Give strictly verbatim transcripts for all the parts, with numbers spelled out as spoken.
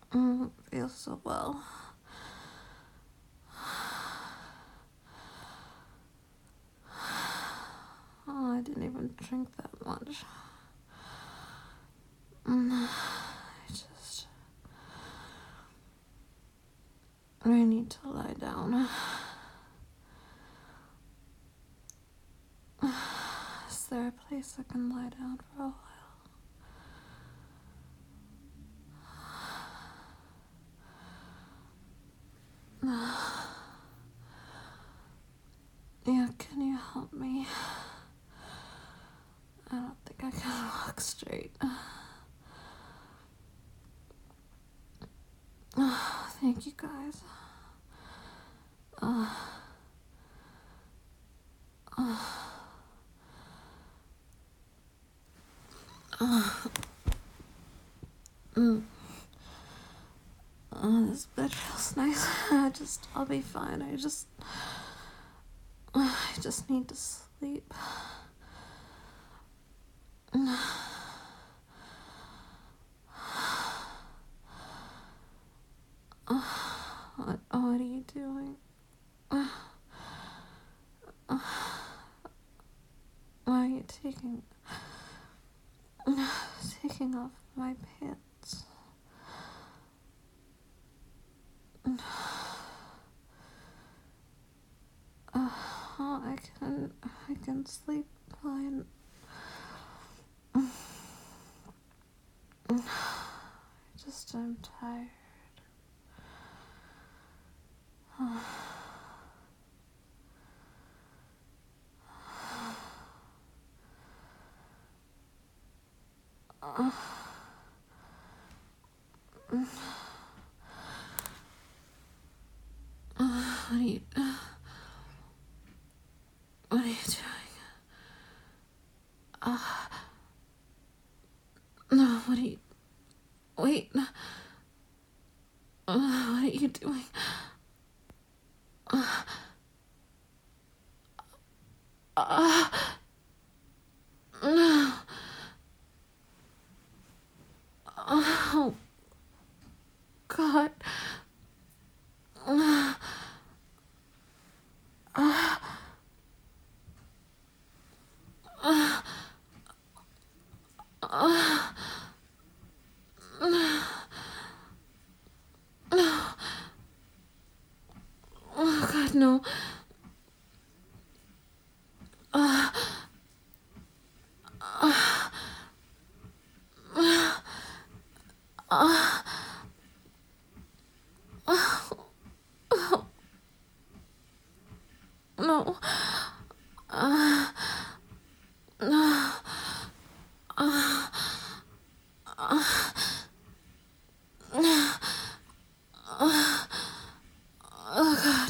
Mm, it feels so well. Oh, I didn't even drink that much. Mm, I just... I need to lie down. Is there a place I can lie down for a while? Yeah, can you help me? I don't think I can walk straight. Oh, thank you guys. Uh, uh, uh, mm. Oh, this bed feels nice. I just, I'll be fine. I just, I just need to sleep. What, what are you doing? Why are you taking, taking off my pants? Uh, oh, I can, I can sleep fine. Just, I'm tired. Uh, what are you, what are you doing? Uh, no, what are you, wait. Uh, what are you doing? Uh, uh, no. Oh, God. Uh, uh, uh, uh, oh, God, no. Uh, uh, uh, no. Uh, no. Uh, oh, God.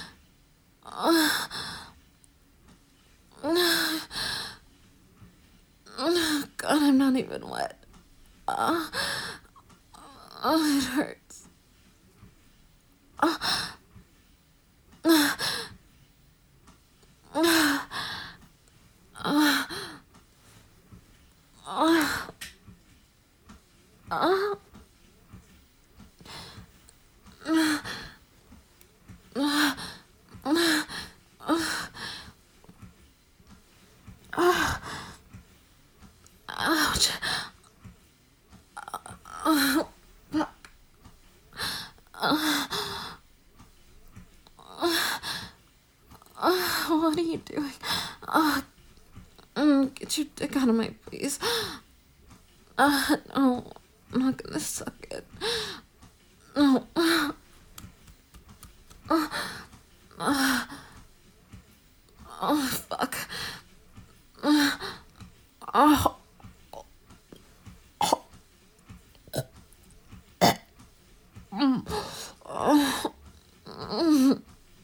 God, I'm not even wet. Uh, oh, it hurts. Uh, uh, uh, uh, uh, ouch. Oh, what are you doing? Uh, mm, get your dick out of my face. Uh, no, I'm not gonna suck it. No. Uh, uh, oh, fuck. Uh, oh. Mm. Oh. Mm.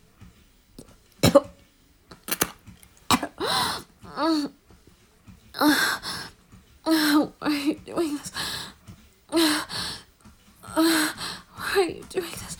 Why are you doing this? Why are you doing this?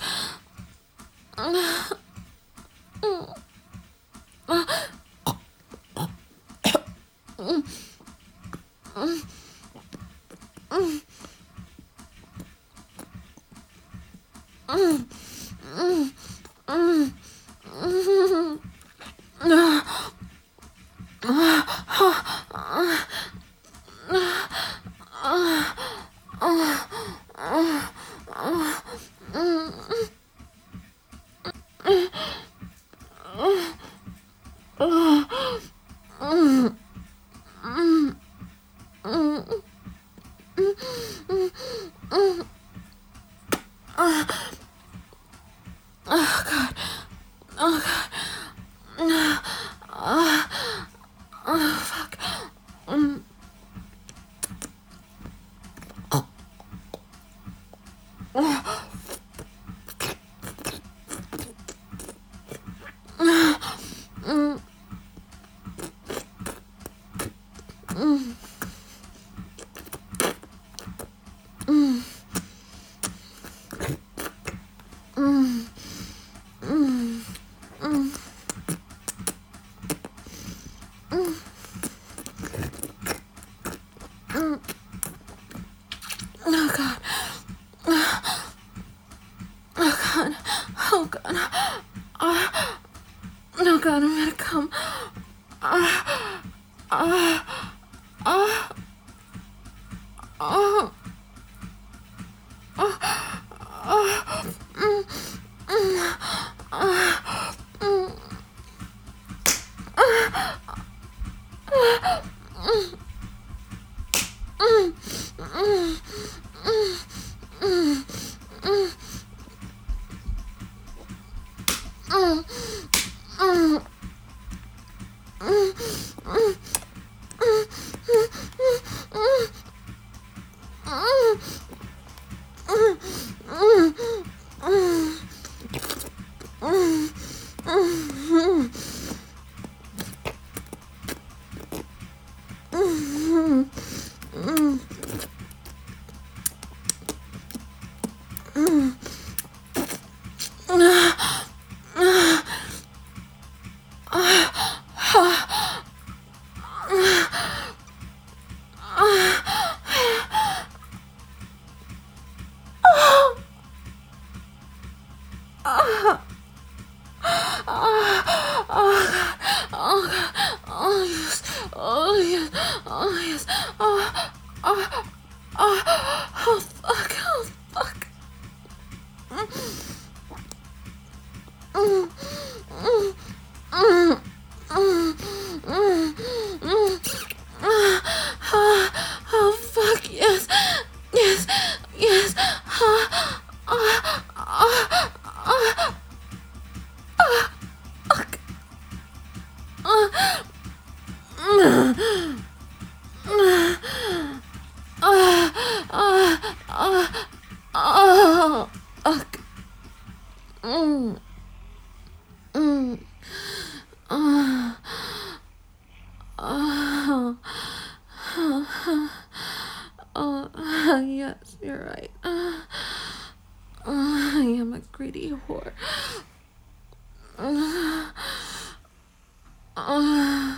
Oh God. Oh God. Oh, oh fuck. Mm. Mm. Mm. Mm. Mm. Mm. Mm. Mm. Mm. Oh God. Oh God. Oh God. Oh, oh God, I'm gonna come. Ah. Ah. Ah. Ah. Ah. Mm. Mm. Ah. Mm. Mm. Mm. Mm. Mm. Mm. Mm. Oh God. Oh yes. Oh yes. Oh yes. Oh. Oh. Oh. Oh fuck. Oh fuck. Mm. Mm. Mm. Mm. Mm. Mm. Oh, oh fuck yes. Yes. Yes. Oh. Oh. Oh. Oh. Fuck. Oh. Mm. Oh. Oh. Oh. Oh. Fuck. Mm. Mm. Oh. Oh. Oh, yes, you're right. Uh, uh, I am a greedy whore. Uh, uh,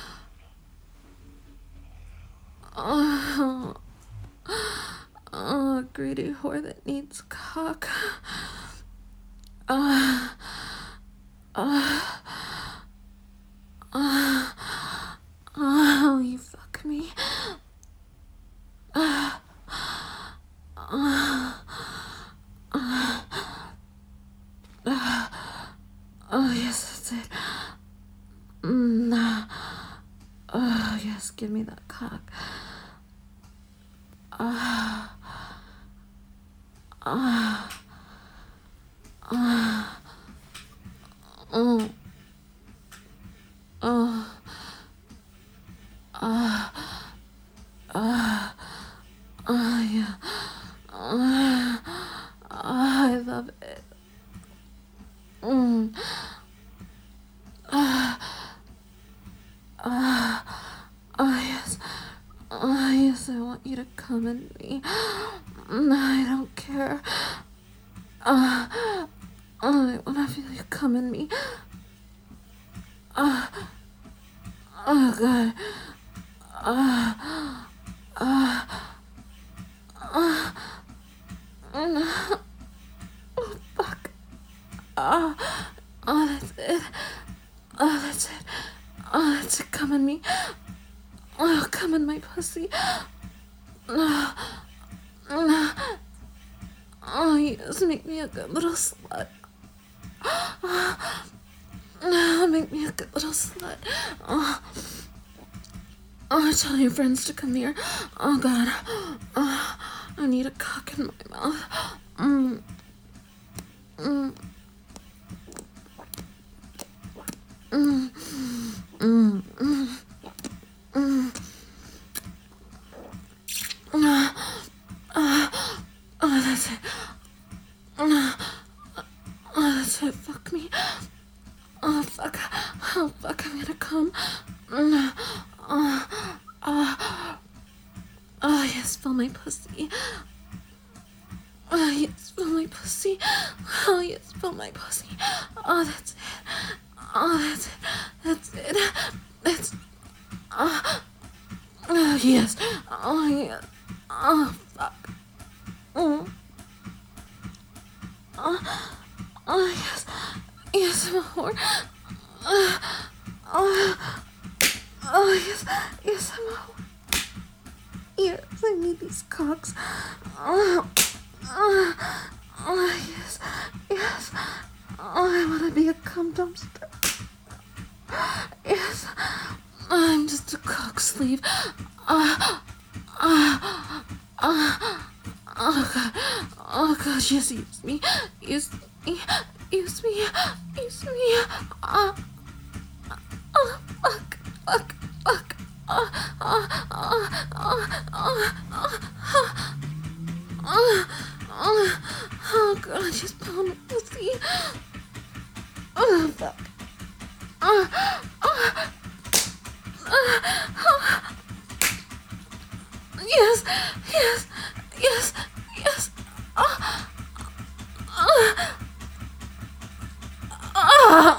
uh, uh, a greedy whore that needs cock. Uh, uh, uh, oh, you fuck me. Uh, uh, uh, uh, oh, yes, that's it. Mm, uh, oh, yes, give me that cock. Uh, uh, uh, oh, oh, uh, uh, oh, yeah. Uh, I love it. Mm. Uh, uh, oh, yes. Oh, yes, I want you to come in me. I don't care. Uh, I want to feel you come in me. Uh, oh, God. Uh, uh, uh, uh, oh, fuck. Uh, oh, that's it. Oh, that's it. Oh, to come in me. Oh, come in my pussy. Oh, oh, oh, yes, make me a good little slut. Oh, make me a good little slut. Oh, oh, tell your friends to come here. Oh, God. Oh, I need a cock in my mouth. Mm. Mm. Mm. Mm. Mm. Mm. Uh, uh, oh, that's it. Uh, oh, that's it. Fuck me. Oh, fuck. Oh, fuck. I'm gonna come. Uh, uh, uh, oh, yes. Fill my pussy. Oh, yes. Fill my pussy. Oh, yes. Fill my pussy. Oh, that's it. Oh, that's it. That's it. That's. Uh, oh, yes. Oh, yes. Oh, fuck. Mm. Oh, oh, yes. Yes, I'm a whore. Uh, oh, oh, yes. Yes, I'm a whore. Yes, I need these cocks. Oh, oh, oh, yes. Yes. Oh, I want to be a cum dumpster. Yes. I'm just a cock sleeve. Uh, uh, uh, oh, God. Oh, God. Yes, use me. Use me. Use me. Use me. Uh, oh, fuck. Fuck. Fuck. Uh, uh, uh, uh, uh, uh, uh, uh, uh, oh, God. Just pound my pussy. Oh, fuck. Uh, uh, uh, uh, yes. Yes. Yes. Yes. Uh, uh, uh,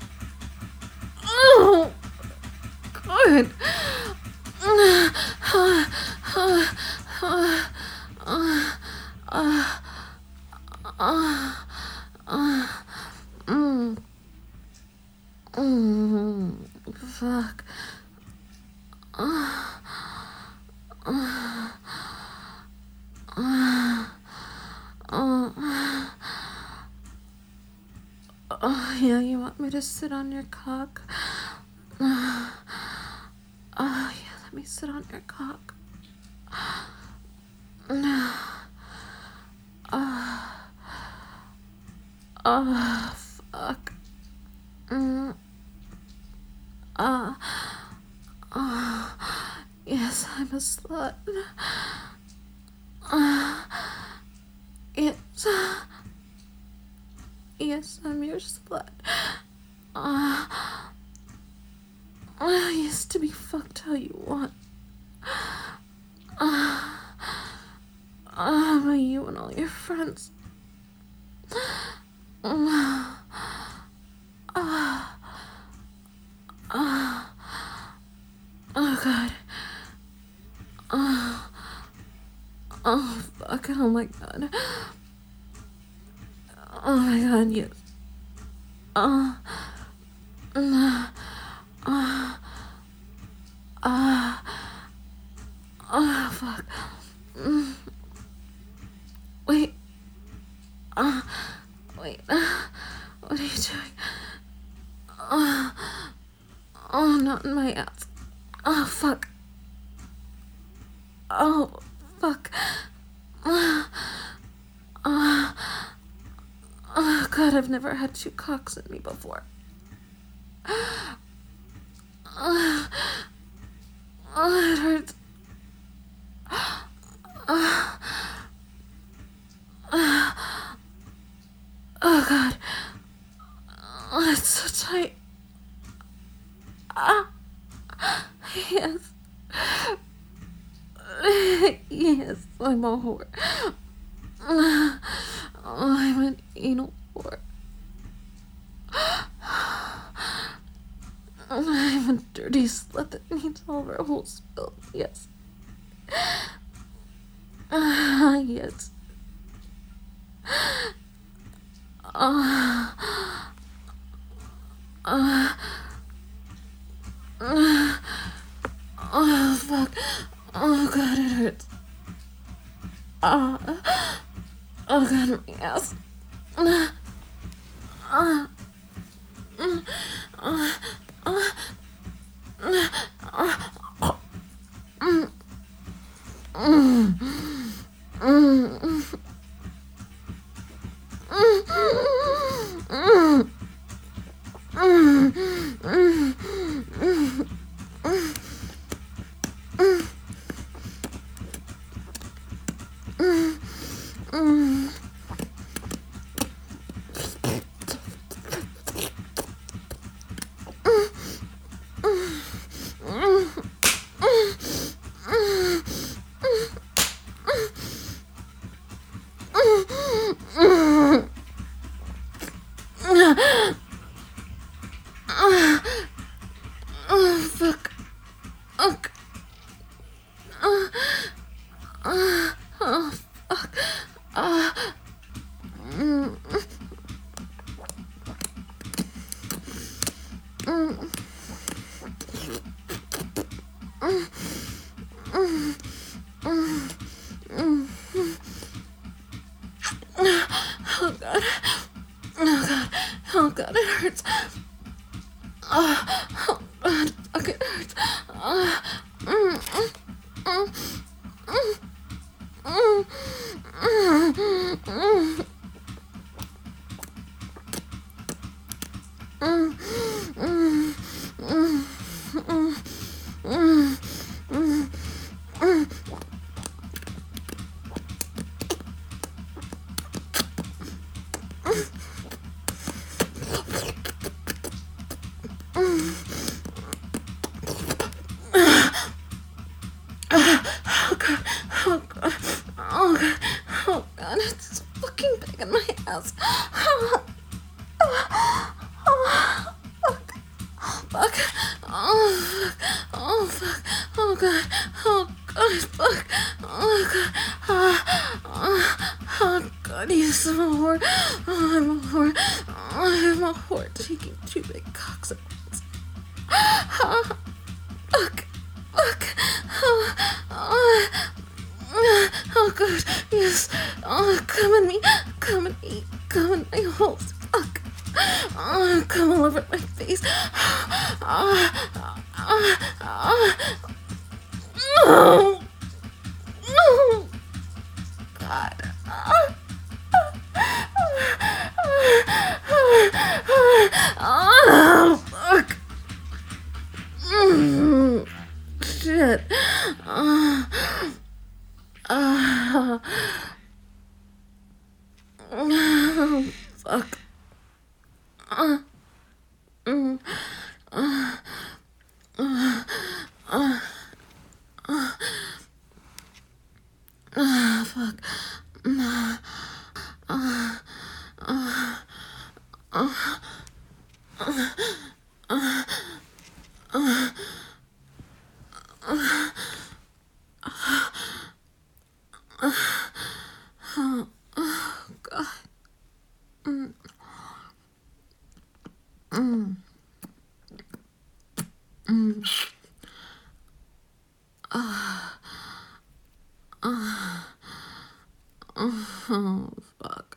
oh, God. Uh, uh, uh, uh, uh, uh, uh, uh, mm, mm, fuck. Uh, uh, uh, uh, oh, yeah, you want me to sit on your cock? Uh, oh, yeah, let me sit on your cock. Uh, uh, oh, fuck. Mm, uh, uh, yes, I'm a slut. Uh, yes. Yes, I'm your slut. Uh, I used to be fucked how you want. Uh, uh, by you and all your friends. Uh, uh, uh, oh, God. Uh, oh, fuck. Oh, my God. Oh, my God, yes. Uh, uh, uh, uh, oh, fuck. Mm. Wait. Uh, wait. Uh, what are you doing? Uh, oh, not in my ass. Oh, fuck. Oh, fuck. Uh, uh, oh, God, I've never had two cocks in me before. Uh, oh, it hurts. Uh, uh, oh, God. Oh, it's so tight. Ah, yes. Yes, I'm a whore. Oh, I'm an anal whore. I'm a dirty slut that needs all of her whole spills. Yes. Ah, yes. Uh, uh, Oh, fuck. Oh, God, it hurts. Oh, oh God, my ass. Oh, oh, oh, oh, oh, fuck. Oh, oh, oh, fuck. Oh, mm, mm, oh, God. Oh, God. Oh, God, it hurts. Oh, oh God, fuck, it hurts. Oh, mm, mm, mm, mm, mm, mm, mm, mm, mm, mm, mm, mm, mm, oh God, oh God, oh God, oh God, it's fucking big in my ass. Oh, oh, fuck, fuck, oh, fuck, oh, fuck, oh God, oh God, fuck, oh God, oh, oh, oh God, he's a whore, oh, I'm a whore, oh, I'm a whore taking two big cocks at once. Oh, fuck, fuck, oh, oh, oh God, yes, oh, come at me, come at me, come at my holes, fuck, oh, come all over my face, oh, oh, oh, oh, oh, God, oh, oh, fuck, mm, shit, oh, oh, oh, fuck, oh, mm, oh, oh, oh, oh, fuck, mm, oh, oh, oh, oh, God, mm, mm, mm, oh, oh, oh, fuck.